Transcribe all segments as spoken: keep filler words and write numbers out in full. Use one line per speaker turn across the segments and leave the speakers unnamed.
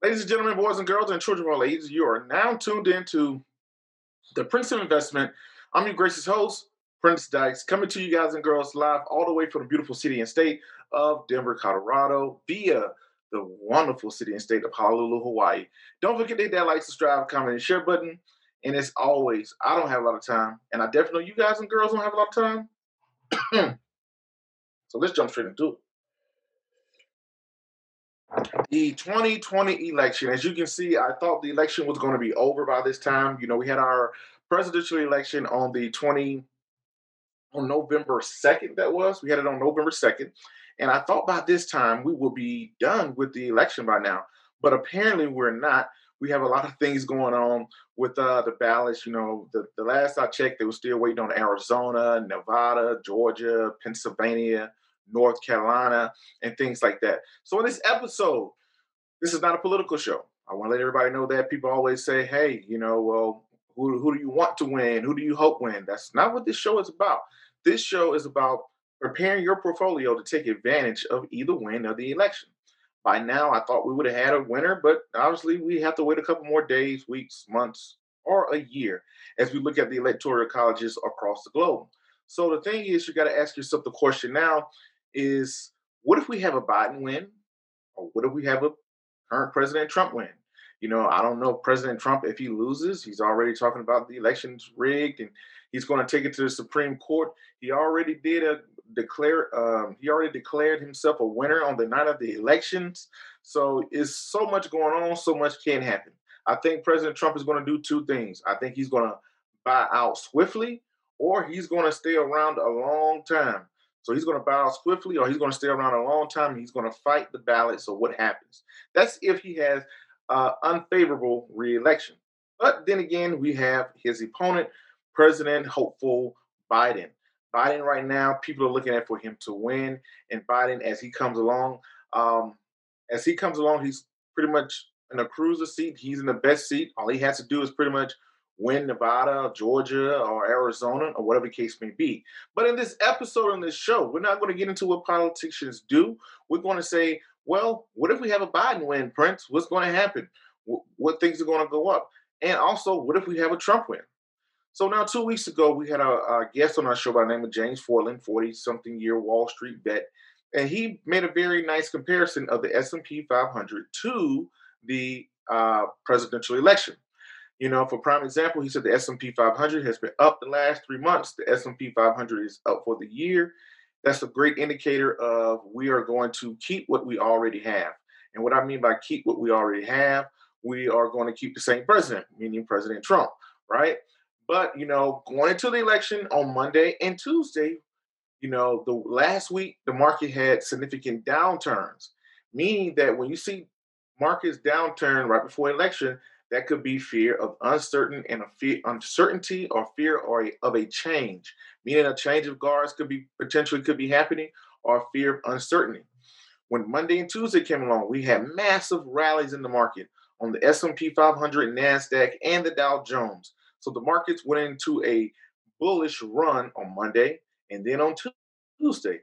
Ladies and gentlemen, boys and girls, and children of all ages, you are now tuned into the Prince of Investment. I'm your gracious host, Prince Dykes, coming to you guys and girls live all the way from the beautiful city and state of Denver, Colorado, via the wonderful city and state of Honolulu, Hawaii. Don't forget to hit that like, subscribe, comment, and share button. And as always, I don't have a lot of time, and I definitely know you guys and girls don't have a lot of time. So let's jump straight into it. The twenty twenty election, as you can see, I thought the election was going to be over by this time. You know, we had our presidential election on the twenty on November second, that was. We had it on November second. And I thought by this time we will be done with the election by now. But apparently we're not. We have a lot of things going on with uh, the ballots. You know, the, the last I checked, they were still waiting on Arizona, Nevada, Georgia, Pennsylvania, North Carolina, and things like that. So in this episode, this is not a political show. I want to let everybody know that people always say, hey, you know, well, who, who do you want to win? Who do you hope win? That's not what this show is about. This show is about preparing your portfolio to take advantage of either win of the election. By now, I thought we would have had a winner, but obviously we have to wait a couple more days, weeks, months, or a year as we look at the electoral colleges across the globe. So the thing is, you got to ask yourself the question now is, what if we have a Biden win? Or what if we have a current President Trump win? You know, I don't know President Trump, if he loses, he's already talking about the election's rigged and he's going to take it to the Supreme Court. He already did a declare um, he already declared himself a winner on the night of the elections. So it's so much going on, so much can happen. I think President Trump is going to do two things. I think he's going to buy out swiftly, or he's going to stay around a long time. So he's going to buy out swiftly, or he's going to stay around a long time and he's going to fight the ballot. So what happens? That's if he has uh, unfavorable reelection. But then again, we have his opponent, President hopeful Biden. Biden right now, people are looking at for him to win, and Biden as he comes along, um, as he comes along, he's pretty much in a cruiser seat. He's in the best seat. All he has to do is pretty much win Nevada, Georgia, or Arizona, or whatever the case may be. But in this episode on this show, we're not going to get into what politicians do. We're going to say, well, what if we have a Biden win, Prince? What's going to happen? What things are going to go up? And also, what if we have a Trump win? So now, two weeks ago, we had a, a guest on our show by the name of James Fortland, forty-something year Wall Street vet, and he made a very nice comparison of the S and P five hundred to the uh, presidential election. You know, for prime example, he said the S and P five hundred has been up the last three months. The S and P five hundred is up for the year. That's a great indicator of we are going to keep what we already have. And what I mean by keep what we already have, we are going to keep the same president, meaning President Trump, right? But, you know, going into the election on Monday and Tuesday, you know, the last week, the market had significant downturns, meaning that when you see markets downturn right before election, that could be fear of uncertain and a fear uncertainty or fear or a, of a change, meaning a change of guards could be potentially could be happening or fear of uncertainty. When Monday and Tuesday came along, we had massive rallies in the market on the S and P five hundred, NASDAQ, and the Dow Jones. So the markets went into a bullish run on Monday and then on Tuesday,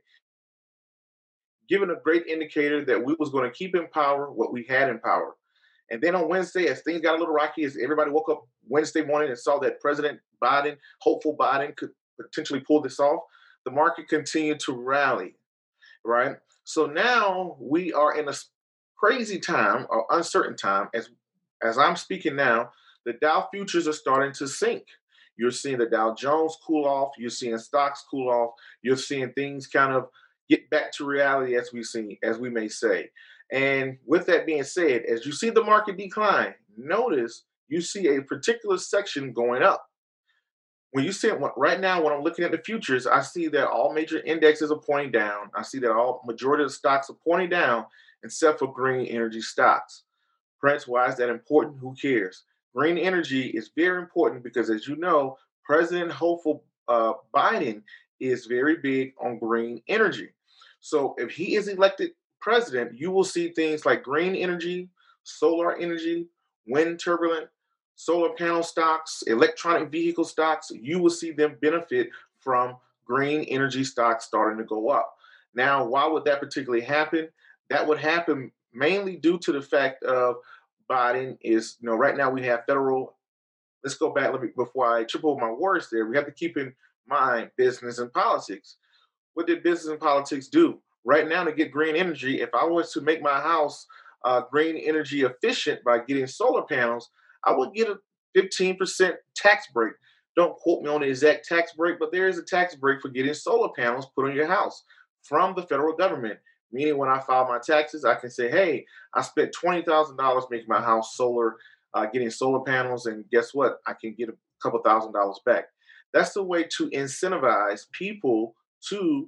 giving a great indicator that we was going to keep in power what we had in power. And then on Wednesday, as things got a little rocky, as everybody woke up Wednesday morning and saw that President Biden, hopeful Biden, could potentially pull this off, the market continued to rally, right? So now we are in a crazy time or uncertain time. As as I'm speaking now, the Dow futures are starting to sink. You're seeing the Dow Jones cool off. You're seeing stocks cool off. You're seeing things kind of get back to reality, as we see, as we may say. And with that being said, as you see the market decline, notice you see a particular section going up. When you see it right now, when I'm looking at the futures, I see that all major indexes are pointing down. I see that all majority of the stocks are pointing down, except for green energy stocks. Prince, why is that important? Who cares? Green energy is very important because, as you know, President hopeful uh, Biden is very big on green energy. So if he is elected president, you will see things like green energy, solar energy, wind turbine, solar panel stocks, electronic vehicle stocks. You will see them benefit from green energy stocks starting to go up. Now, why would that particularly happen? That would happen mainly due to the fact of Biden is, you know, right now we have federal. Let's go back. Let me before I trip over my words there. We have to keep in mind business and politics. What did business and politics do? Right now, to get green energy, if I was to make my house uh, green energy efficient by getting solar panels, I would get a fifteen percent tax break. Don't quote me on the exact tax break, but there is a tax break for getting solar panels put on your house from the federal government. Meaning, when I file my taxes, I can say, hey, I spent twenty thousand dollars making my house solar, uh, getting solar panels, and guess what? I can get a couple thousand dollars back. That's the way to incentivize people to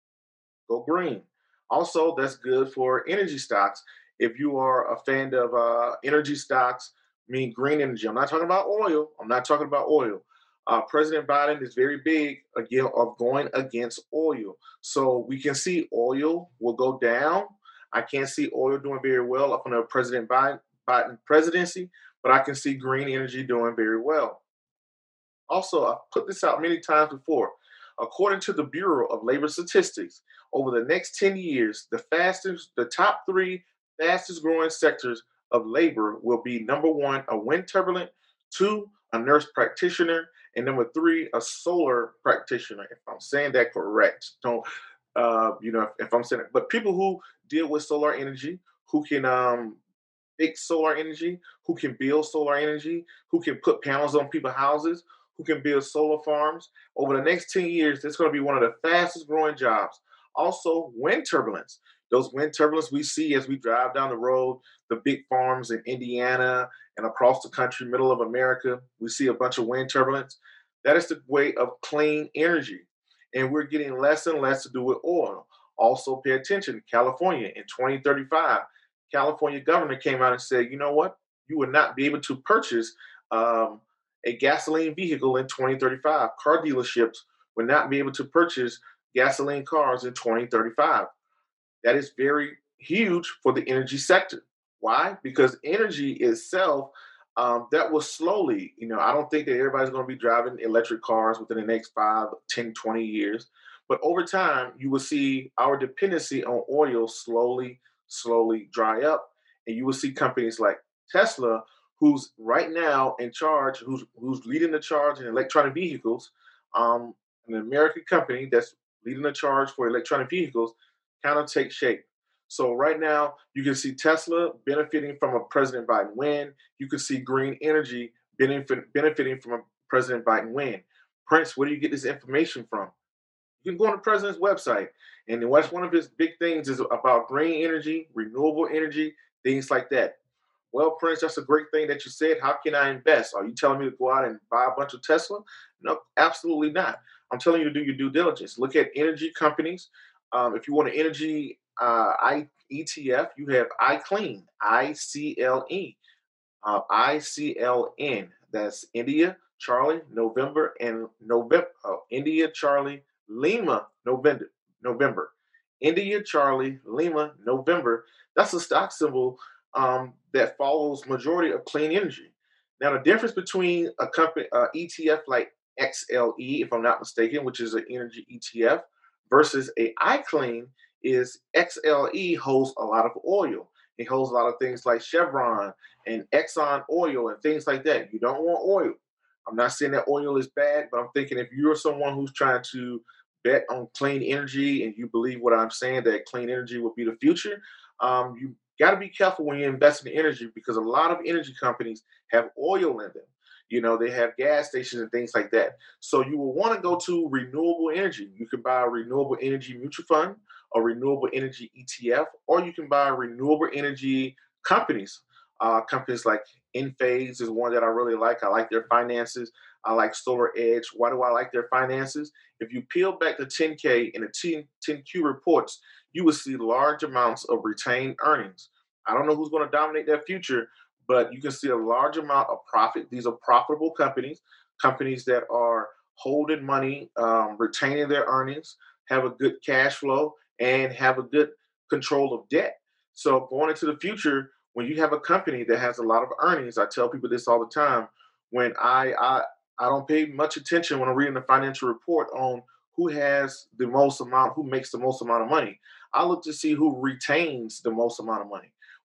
go green. Also, that's good for energy stocks. If you are a fan of uh, energy stocks, mean green energy. I'm not talking about oil. I'm not talking about oil. Uh, President Biden is very big again of going against oil. So we can see oil will go down. I can't see oil doing very well up under President Biden, Biden presidency, but I can see green energy doing very well. Also, I've put this out many times before. According to the Bureau of Labor Statistics, over the next ten years, the fastest, the top three fastest growing sectors of labor will be number one, a wind turbine, two, a nurse practitioner, and number three, a solar practitioner. If I'm saying that correct, don't, uh, you know, if, if I'm saying it, but people who deal with solar energy, who can um, fix solar energy, who can build solar energy, who can put panels on people's houses, who can build solar farms. Over the next ten years, that's going to be one of the fastest growing jobs. Also, wind turbines. Those wind turbines we see as we drive down the road, the big farms in Indiana and across the country, middle of America, we see a bunch of wind turbines. That is the way of clean energy. And we're getting less and less to do with oil. Also, pay attention, California in twenty thirty-five, California governor came out and said, you know what? You would not be able to purchase um, a gasoline vehicle in twenty thirty-five. Car dealerships would not be able to purchase gasoline cars in twenty thirty-five. That is very huge for the energy sector. Why? Because energy itself, um, that will slowly, you know, I don't think that everybody's going to be driving electric cars within the next five, ten, twenty years. But over time, you will see our dependency on oil slowly, slowly dry up. And you will see companies like Tesla, who's right now in charge, who's, who's leading the charge in electronic vehicles, um, an American company that's leading the charge for electronic vehicles kind of take shape. So right now, you can see Tesla benefiting from a President Biden win. You can see green energy benefit, benefiting from a President Biden win. Prince, where do you get this information from? You can go on the president's website, and what's one of his big things is about green energy, renewable energy, things like that. Well, Prince, that's a great thing that you said. How can I invest? Are you telling me to go out and buy a bunch of Tesla? No, absolutely not. I'm telling you to do your due diligence. Look at energy companies. Um, if you want an energy uh, I, E T F, you have iClean, I C L E, uh, I C L N. That's India, Charlie, November, and November. Oh, India, Charlie, Lima, November. November. India, Charlie, Lima, November. That's a stock symbol um, that follows majority of clean energy. Now, the difference between a company uh, E T F like X L E, if I'm not mistaken, which is an energy E T F, versus a iClean is X L E holds a lot of oil. It holds a lot of things like Chevron and Exxon oil and things like that. You don't want oil. I'm not saying that oil is bad, but I'm thinking if you're someone who's trying to bet on clean energy and you believe what I'm saying, that clean energy will be the future, um, you got to be careful when you invest in energy because a lot of energy companies have oil in them. You know, they have gas stations and things like that. So you will want to go to renewable energy. You can buy a renewable energy mutual fund, a renewable energy E T F, or you can buy renewable energy companies. Uh, companies like Enphase is one that I really like. I like their finances. I like Solar Edge. Why do I like their finances? If you peel back the ten K and the ten Q reports, you will see large amounts of retained earnings. I don't know who's going to dominate that future, but you can see a large amount of profit. These are profitable companies, companies that are holding money, um, retaining their earnings, have a good cash flow, and have a good control of debt. So going into the future, when you have a company that has a lot of earnings, I tell people this all the time. When I I I don't pay much attention when I'm reading the financial report on who has the most amount, who makes the most amount of money. I look to see who retains the most amount of money.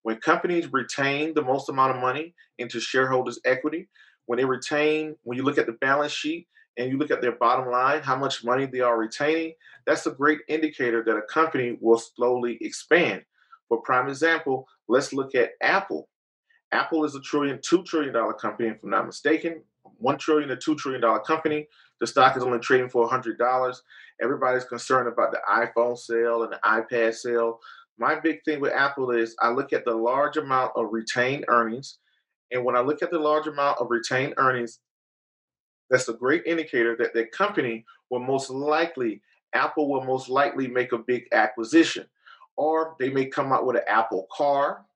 When companies retain the most amount of money into shareholders' equity, when they retain, when you look at the balance sheet and you look at their bottom line, how much money they are retaining, that's a great indicator that a company will slowly expand. For prime example, let's look at Apple. Apple is a trillion, two trillion dollar company, if I'm not mistaken. One trillion to two trillion dollar company. The stock is only trading for a hundred dollars. Everybody's concerned about the iPhone sale and the iPad sale. My big thing with Apple is I look at the large amount of retained earnings, and when I look at the large amount of retained earnings, that's a great indicator that the company will most likely, Apple will most likely make a big acquisition, or they may come out with an Apple car,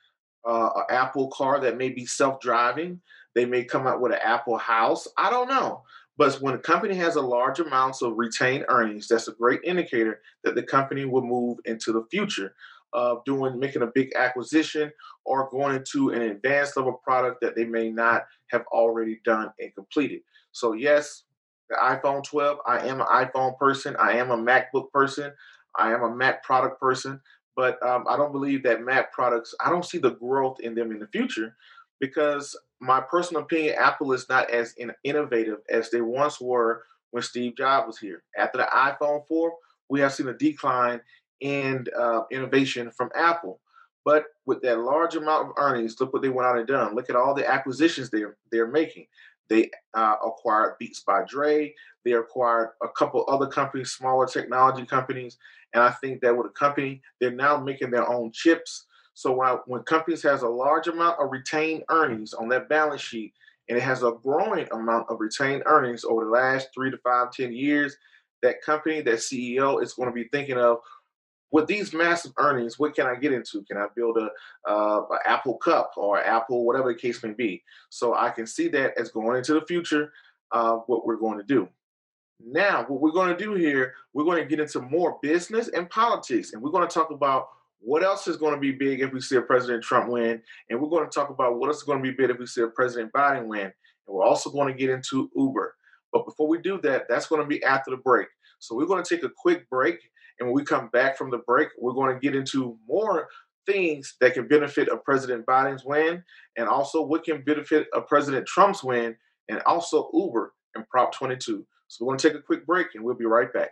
uh, an Apple car that may be self-driving. They may come out with an Apple house. I don't know. But when a company has a large amounts of retained earnings, that's a great indicator that the company will move into the future of doing making a big acquisition or going into an advanced level product that they may not have already done and completed. So yes, the iPhone twelve, I am an iPhone person. I am a MacBook person. I am a Mac product person, but um, I don't believe that Mac products. I don't see the growth in them in the future because my personal opinion, Apple is not as in- innovative as they once were when Steve Jobs was here. After the iPhone four, we have seen a decline in uh, innovation from Apple. But with that large amount of earnings, look what they went out and done. Look at all the acquisitions they're they're making. They uh, acquired Beats by Dre. They acquired a couple other companies, smaller technology companies, and I think that with a company, they're now making their own chips. So when, I, when companies has a large amount of retained earnings on that balance sheet, and it has a growing amount of retained earnings over the last three to five, ten years, that company, that C E O is going to be thinking of with these massive earnings, what can I get into? Can I build a, uh, a Apple Cup or Apple, whatever the case may be? So I can see that as going into the future, uh, what we're going to do. Now, what we're going to do here, we're going to get into more business and politics, and we're going to talk about what else is going to be big if we see a President Trump win, and we're going to talk about what else is going to be big if we see a President Biden win, and we're also going to get into Uber. But before we do that, that's going to be after the break. So we're going to take a quick break, and when we come back from the break, we're going to get into more things that can benefit a President Biden's win, and also what can benefit a President Trump's win, and also Uber and Prop twenty-two. So we're going to take a quick break and we'll be right back.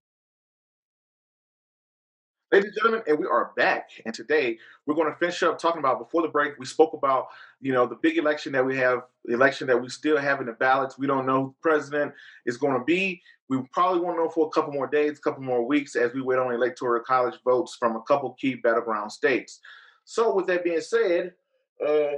Ladies and gentlemen, and we are back. And today we're going to finish up talking about before the break. We spoke about, you know, the big election that we have, the election that we still have in the ballots. We don't know who the president is going to be. We probably won't know for a couple more days, a couple more weeks as we wait on electoral college votes from a couple key battleground states. So, with that being said, uh,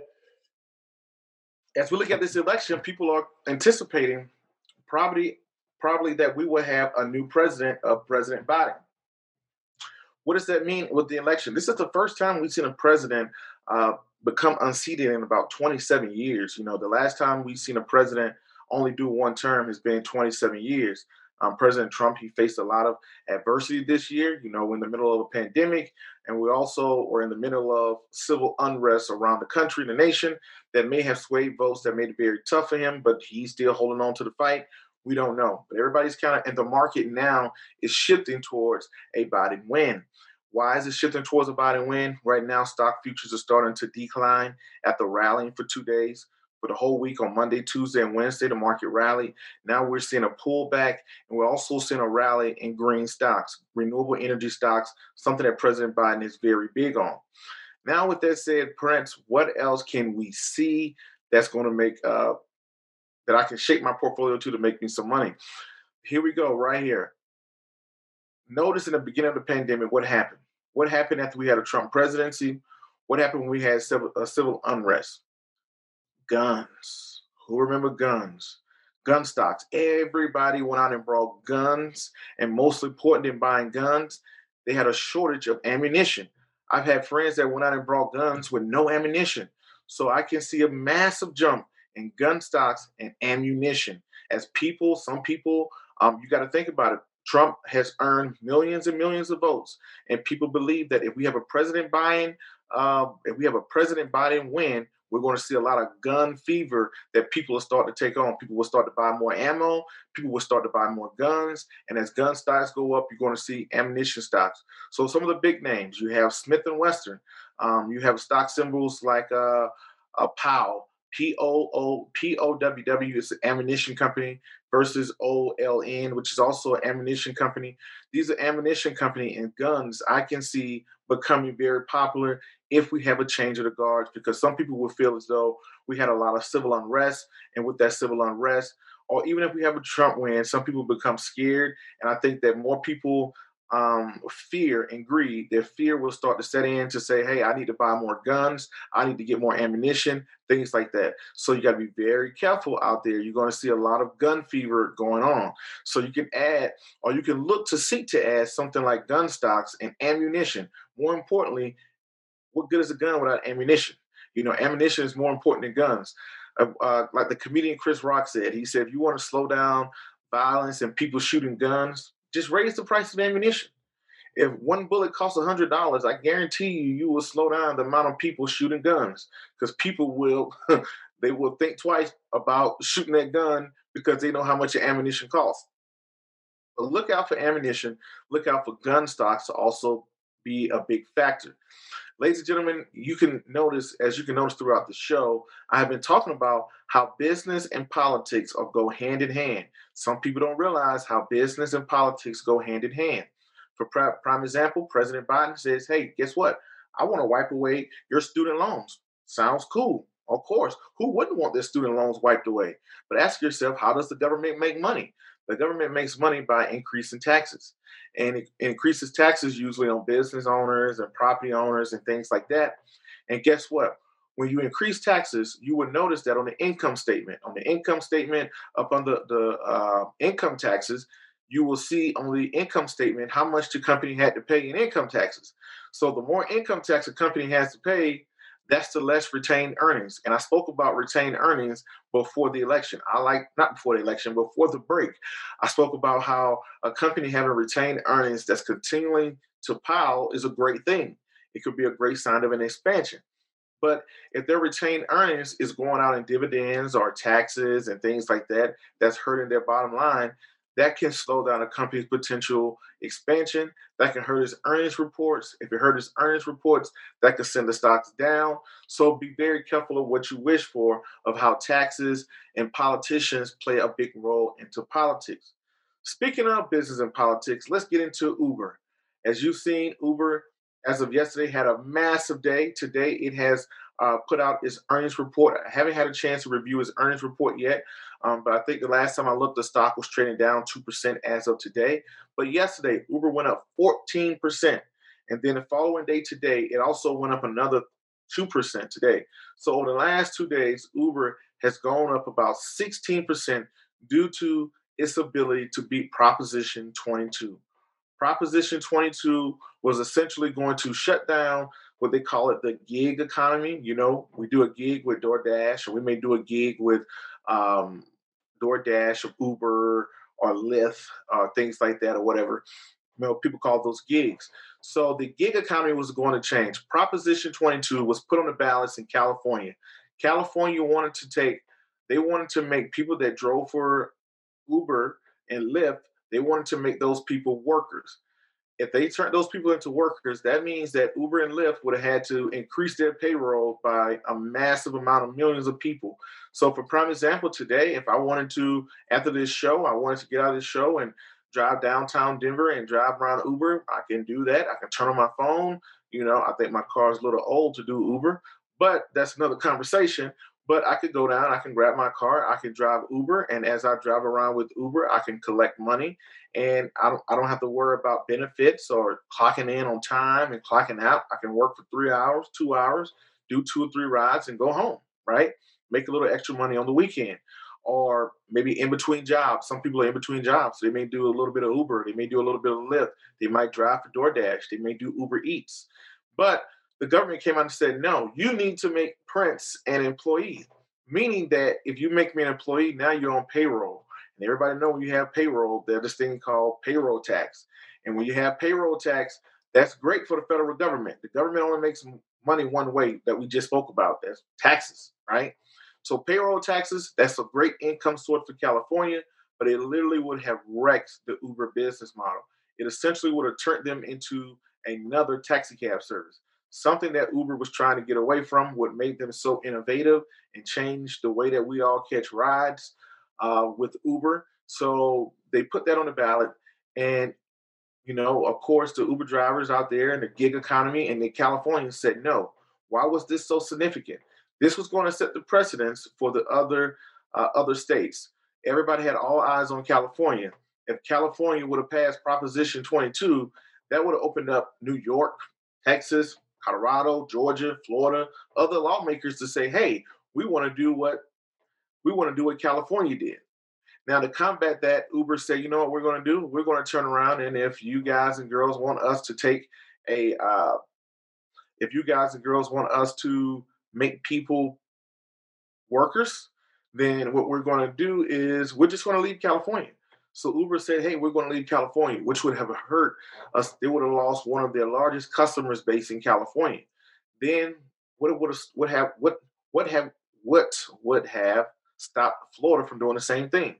as we look at this election, people are anticipating probably probably that we will have a new president of President Biden. What does that mean with the election? This is the first time we've seen a president uh, become unseated in about twenty-seven years. You know, the last time we've seen a president only do one term has been twenty-seven years. Um, President Trump, he faced a lot of adversity this year. You know, we're in the middle of a pandemic, and we also were in the middle of civil unrest around the country, the nation, that may have swayed votes that made it very tough for him, but he's still holding on to the fight. We don't know. But everybody's kind of, and the market now is shifting towards a Biden win. Why is it shifting towards a Biden win? Right now, stock futures are starting to decline after rallying for two days. For the whole week on Monday, Tuesday, and Wednesday, the market rallied. Now we're seeing a pullback, and we're also seeing a rally in green stocks, renewable energy stocks, something that President Biden is very big on. Now, with that said, Prince, what else can we see that's going to make uh, that I can shape my portfolio to to make me some money? Here we go, right here. Notice in the beginning of the pandemic, what happened? What happened after we had a Trump presidency? What happened when we had civil, uh, civil unrest? Guns. Who remember guns? Gun stocks. Everybody went out and brought guns, and most important than buying guns, they had a shortage of ammunition. I've had friends that went out and brought guns with no ammunition. So I can see a massive jump in gun stocks and ammunition. As people, some people, um, you got to think about it. Trump has earned millions and millions of votes, and people believe that if we have a president buying, uh, if we have a president Biden win, We're going to see a lot of gun fever that people will start to take on. People will start to buy more ammo. People will start to buy more guns. And as gun stocks go up, you're going to see ammunition stocks. So some of the big names, you have Smith and Wesson. Um, you have stock symbols like uh, uh, POW, P O O P O W W is an ammunition company versus O L N, which is also an ammunition company. These are ammunition company and guns I can see becoming very popular if we have a change of the guards, because some people will feel as though we had a lot of civil unrest, and with that civil unrest, or even if we have a Trump win, some people become scared, and I think that more people um, fear and greed. Their fear will start to set in to say, "Hey, I need to buy more guns. I need to get more ammunition." Things like that. So you got to be very careful out there. You're going to see a lot of gun fever going on. So you can add, or you can look to seek to add something like gun stocks and ammunition. More importantly, what good is a gun without ammunition? You know, ammunition is more important than guns. Uh, uh, like the comedian Chris Rock said, he said, if you want to slow down violence and people shooting guns, just raise the price of ammunition. If one bullet costs one hundred dollars, I guarantee you, you will slow down the amount of people shooting guns, because people will, they will think twice about shooting that gun because they know how much your ammunition costs. But look out for ammunition, look out for gun stocks to also be a big factor. Ladies and gentlemen, you can notice, as you can notice throughout the show, I have been talking about how business and politics are go hand in hand. Some people don't realize how business and politics go hand in hand. For pri- prime example, President Biden says, "Hey, guess what? I want to wipe away your student loans." Sounds cool. Of course, who wouldn't want their student loans wiped away? But ask yourself, how does the government make money? The government makes money by increasing taxes, and it increases taxes usually on business owners and property owners and things like that. And guess what? When you increase taxes, you will notice that on the income statement, on the income statement up on the, the uh, income taxes, you will see on the income statement how much the company had to pay in income taxes. So the more income tax a company has to pay, that's the less retained earnings. And I spoke about retained earnings before the election. I like, not before the election, before the break. I spoke about how a company having retained earnings that's continuing to pile is a great thing. It could be a great sign of an expansion. But if their retained earnings is going out in dividends or taxes and things like that, that's hurting their bottom line, that can slow down a company's potential expansion. That can hurt its earnings reports. If it hurt its earnings reports, that could send the stocks down. So be very careful of what you wish for, of how taxes and politicians play a big role into politics. Speaking of business and politics, let's get into Uber. As you've seen, Uber, as of yesterday, had a massive day. Today, it has uh, put out its earnings report. I haven't had a chance to review its earnings report yet, um, but I think the last time I looked, the stock was trading down two percent as of today. But yesterday, Uber went up fourteen percent. And then the following day today, it also went up another two percent today. So over the last two days, Uber has gone up about sixteen percent due to its ability to beat Proposition twenty-two. Proposition twenty-two was essentially going to shut down what they call it the gig economy. You know, we do a gig with DoorDash, or we may do a gig with um, DoorDash or Uber or Lyft, or things like that, or whatever. You know, people call those gigs. So the gig economy was going to change. Proposition twenty-two was put on the ballots in California. California wanted to take, they wanted to make people that drove for Uber and Lyft, they wanted to make those people workers. If they turned those people into workers, that means that Uber and Lyft would have had to increase their payroll by a massive amount of millions of people. So, for prime example, today, if I wanted to, after this show, I wanted to get out of this show and drive downtown Denver and drive around Uber, I can do that. I can turn on my phone. You know, I think my car is a little old to do Uber, but that's another conversation. But I could go down, I can grab my car, I can drive Uber, and as I drive around with Uber, I can collect money, and I don't I don't have to worry about benefits or clocking in on time and clocking out. I can work for three hours, two hours, do two or three rides, and go home. Right? Make a little extra money on the weekend, or maybe in between jobs. Some people are in between jobs, so they may do a little bit of Uber, they may do a little bit of Lyft, they might drive for DoorDash, they may do Uber Eats, but the government came out and said, no, you need to make Prince an employee, meaning that if you make me an employee, now you're on payroll. And everybody know when you have payroll, there's this thing called payroll tax. And when you have payroll tax, that's great for the federal government. The government only makes money one way that we just spoke about. That's taxes, right? So payroll taxes, that's a great income source for California, but it literally would have wrecked the Uber business model. It essentially would have turned them into another taxi cab service. Something that Uber was trying to get away from, what made them so innovative and change the way that we all catch rides uh, with Uber. So they put that on the ballot. And you know, of course, the Uber drivers out there in the gig economy and the Californians said no. Why was this so significant? This was going to set the precedence for the other uh, other states. Everybody had all eyes on California. If California would have passed Proposition twenty-two, that would have opened up New York, Texas, Colorado, Georgia, Florida, other lawmakers to say, "Hey, we want to do what we want to do what California did." Now, to combat that, Uber said, you know what we're going to do? We're going to turn around, and if you guys and girls want us to take a, uh, if you guys and girls want us to make people workers, then what we're going to do is we're just going to leave California. So Uber said, hey, we're going to leave California, which would have hurt us. They would have lost one of their largest customers base in California. Then what would have, what have, what, what have, what would have stopped Florida from doing the same thing?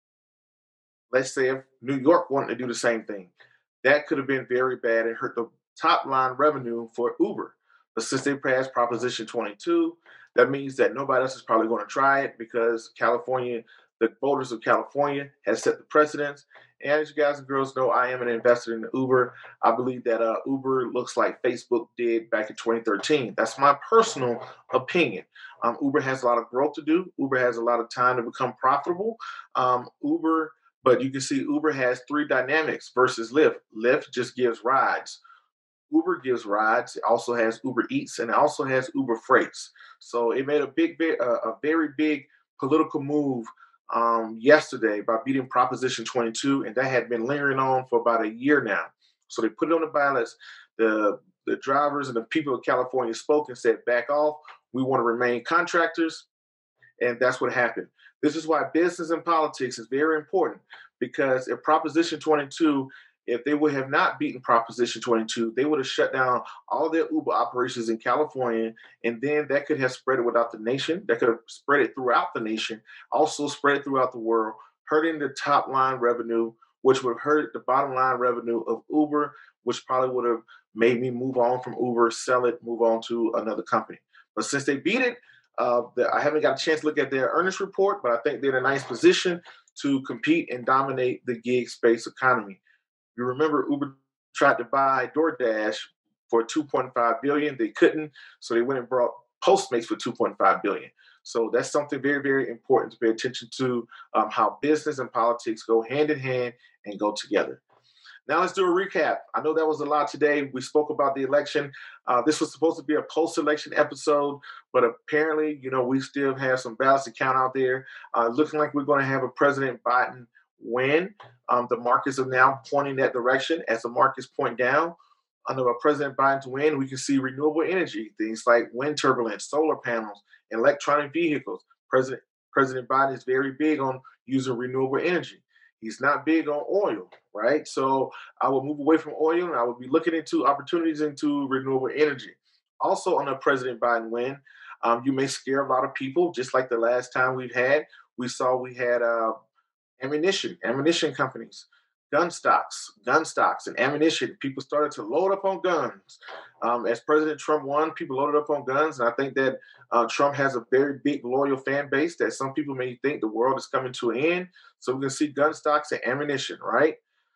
Let's say if New York wanted to do the same thing, that could have been very bad and hurt the top line revenue for Uber. But since they passed Proposition twenty-two, that means that nobody else is probably going to try it because California, the voters of California, has set the precedence. And as you guys and girls know, I am an investor in Uber. I believe that uh, Uber looks like Facebook did back in twenty thirteen. That's my personal opinion. Um, Uber has a lot of growth to do. Uber has a lot of time to become profitable. Um, Uber but you can see Uber has three dynamics versus Lyft. Lyft just gives rides. Uber gives rides. It also has Uber Eats and it also has Uber Freights. So it made a big, big uh, a very big political move um, yesterday by beating Proposition twenty-two, and that had been lingering on for about a year now. So they put it on the ballots. The the drivers and the people of California spoke and said, "Back off. We want to remain contractors." And that's what happened. This is why business and politics is very important because if Proposition twenty-two, if they would have not beaten Proposition twenty-two, they would have shut down all their Uber operations in California. And then that could have spread it without the nation. That could have spread it throughout the nation, also spread it throughout the world, hurting the top line revenue, which would have hurt the bottom line revenue of Uber, which probably would have made me move on from Uber, sell it, move on to another company. But since they beat it, uh, the, I haven't got a chance to look at their earnings report, but I think they're in a nice position to compete and dominate the gig space economy. You remember Uber tried to buy DoorDash for two point five billion dollars. They couldn't, so they went and brought Postmates for two point five billion dollars. So that's something very, very important to pay attention to, um, how business and politics go hand in hand and go together. Now let's do a recap. I know that was a lot today. We spoke about the election. Uh, this was supposed to be a post-election episode, but apparently, you know, we still have some ballots to count out there. Uh, looking like we're going to have a President Biden win. Um, the markets are now pointing that direction. As the markets point down, under President Biden's win, we can see renewable energy, things like wind turbines, solar panels, and electronic vehicles. President President Biden is very big on using renewable energy. He's not big on oil, right? So I will move away from oil and I will be looking into opportunities into renewable energy. Also, on the President Biden win, um, you may scare a lot of people, just like the last time we've had. We saw we had uh, ammunition, ammunition companies, gun stocks, gun stocks, and ammunition. People started to load up on guns. Um, as President Trump won, people loaded up on guns, and I think that uh, Trump has a very big loyal fan base. That some people may think the world is coming to an end. So we're gonna see gun stocks and ammunition, right?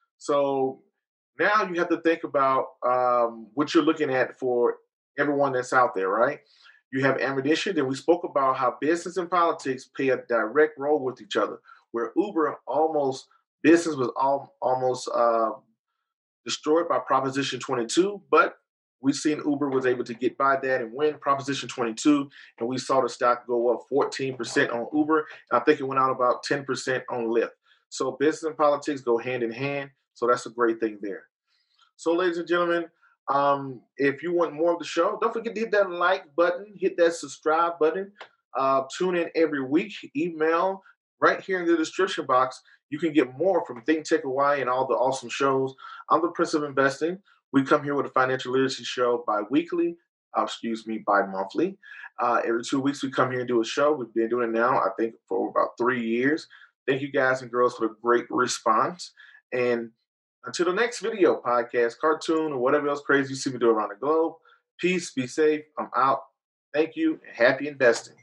So now you have to think about um, what you're looking at for everyone that's out there, right? You have ammunition. Then we spoke about how business and politics play a direct role with each other. Where Uber almost business was all, almost uh, destroyed by Proposition twenty-two, but we've seen Uber was able to get by that and win Proposition twenty-two, and we saw the stock go up fourteen percent on Uber, and I think it went out about ten percent on Lyft. So business and politics go hand in hand, so that's a great thing there. So, ladies and gentlemen, um, if you want more of the show, don't forget to hit that like button, hit that subscribe button. Uh, tune in every week. Email right here in the description box. You can get more from Think Tech Hawaii and all the awesome shows. I'm the Prince of Investing. We come here with a financial literacy show bi-weekly. uh, excuse me, bi-monthly. Uh, every two weeks we come here and do a show. We've been doing it now, I think, for about three years. Thank you guys and girls for the great response. And until the next video, podcast, cartoon, or whatever else crazy you see me do around the globe, peace, be safe. I'm out. Thank you and happy investing.